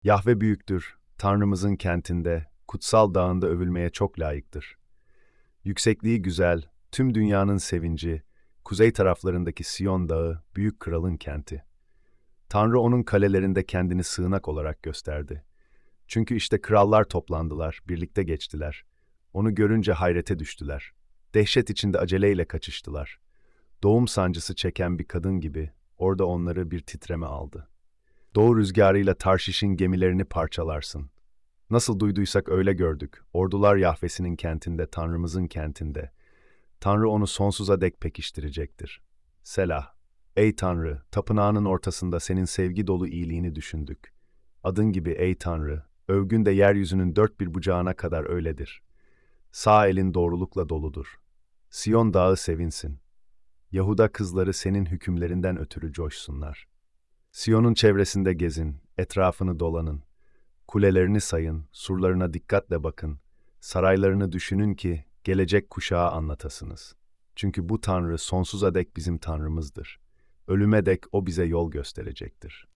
Yahve büyüktür, Tanrımızın kentinde, kutsal dağında övülmeye çok layıktır. Yüksekliği güzel, tüm dünyanın sevinci, kuzey taraflarındaki Siyon Dağı, büyük kralın kenti. Tanrı onun kalelerinde kendini sığınak olarak gösterdi. Çünkü işte krallar toplandılar, birlikte geçtiler. Onu görünce hayrete düştüler. Dehşet içinde aceleyle kaçıştılar. Doğum sancısı çeken bir kadın gibi orada onları bir titreme aldı. Doğu rüzgarıyla Tarşiş'in gemilerini parçalarsın. Nasıl duyduysak öyle gördük. Ordular Yahvesinin kentinde, Tanrımızın kentinde. Tanrı onu sonsuza dek pekiştirecektir. Selah. Ey Tanrı, tapınağının ortasında senin sevgi dolu iyiliğini düşündük. Adın gibi ey Tanrı, övgün de yeryüzünün dört bir bucağına kadar öyledir. Sağ elin doğrulukla doludur. Siyon dağı sevinsin. Yahuda kızları senin hükümlerinden ötürü coşsunlar. Siyon'un çevresinde gezin, etrafını dolanın. Kulelerini sayın, surlarına dikkatle bakın. Saraylarını düşünün ki gelecek kuşağa anlatasınız. Çünkü bu Tanrı sonsuza dek bizim Tanrımızdır. Ölüme dek O bize yol gösterecektir.